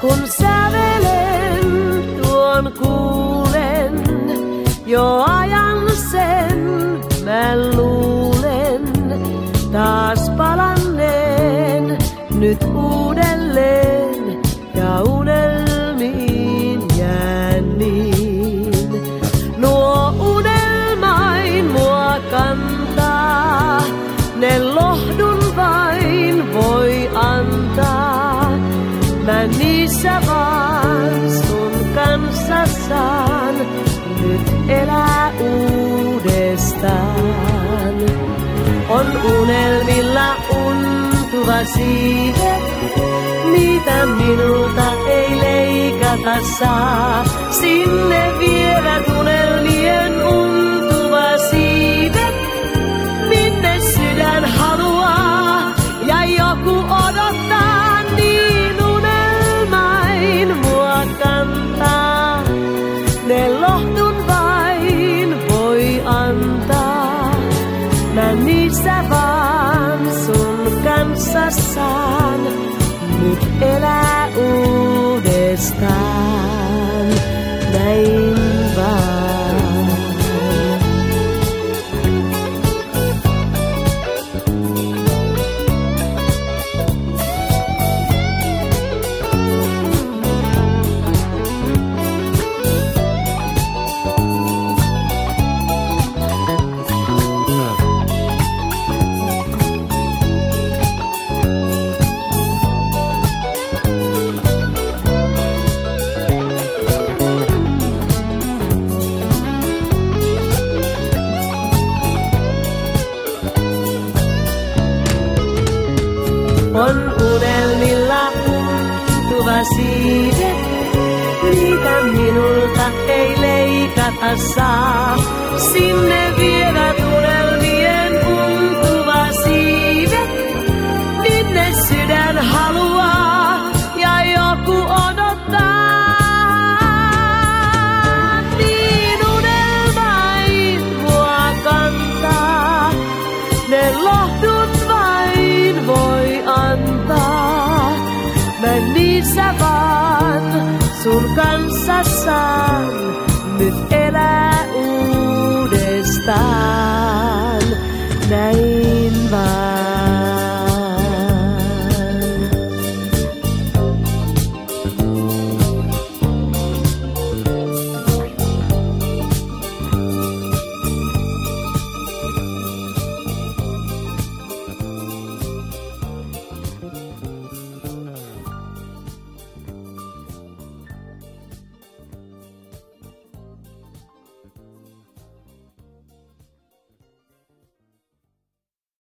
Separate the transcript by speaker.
Speaker 1: Kun sävelen tuon kuulen, jo ajan sen mä luulen, taas palanneen nyt uudelleen ja unelmiin jään niin. Nuo unelmain mua kantaa, ne lohdun vain voi antaa. Mä niissä vaan sun kanssa saan nyt elää uudestaan. On unelmilla untuva siive, niitä minulta ei leikata saa. Sinne vievät unelmien untuva siive, minne sydän haluaa ja joku odottaa, niin unelmain mua kantaa. Ne lohdun vain voi antaa, mä niissä vaan sun kanssa saan nyt elää uudestaan, näin vaan. On unelmilla untuva siive, niitä minulta ei leikata saa. Sinne vievät unelmien untuva siive, minne sydän haluaa ja joku odottaa. Niin unelmain mua kantaa, ne lohdut vain voi antaa. Mä niissä vaan sun kanssa saan nyt elää uudestaan.